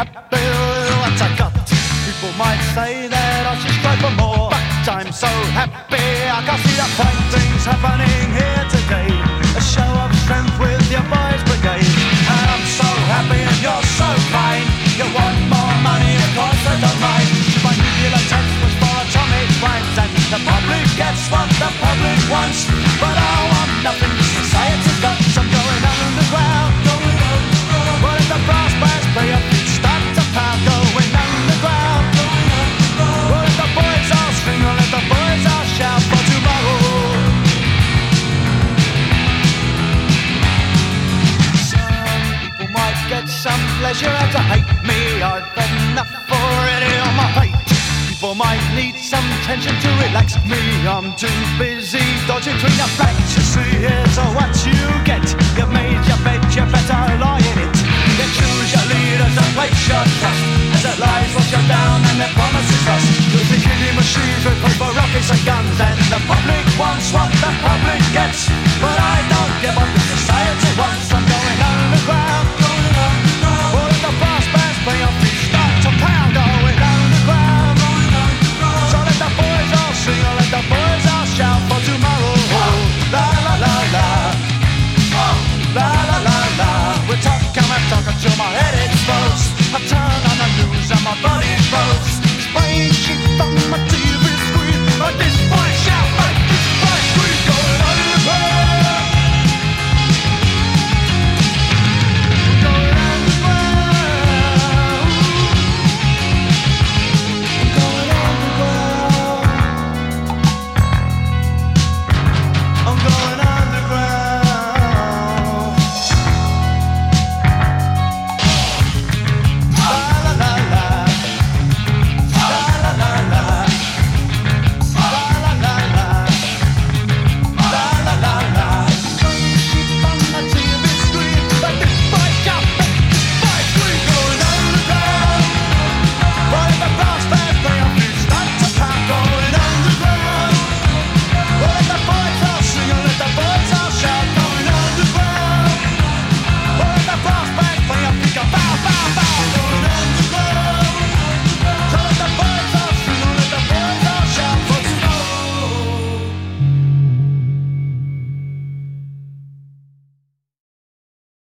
happy with what I got. People might say that I should strive for more, but I'm so happy I can see the fine things happening here today. A show of strength with your boys brigade. And I'm so happy and you're so kind. You want more money, of course I don't mind. My nuclear test was for atomic crimes, and the public gets what the public wants. But I want nothing society's got. I'm going underground. Well, if the brass bands play up, start to pound. Going underground. Well, if the boys all sing, or if the boys all shout for tomorrow. Some people might get some pleasure out to hate me. I've had enough already on my plate. People might need some tension to relax me. I'm too busy dodging between the facts. You see, here's what you get. You've made your bed, you better lie in it. You choose your leaders and place your trust. As it lies, wash you down and their promises lost. You'll be killing machines with paper, rockets and guns. And the public wants what the public gets. But I don't give up what society wants. I'm going underground. Well, if the brass bands play on me, start to pound. Going underground. So let the boys all sing, or let the boys all shout for tomorrow. La la la la. La la la la. We talk and talk until my head explodes. I turn on the news and my body explodes. Spraying shit from my teeth.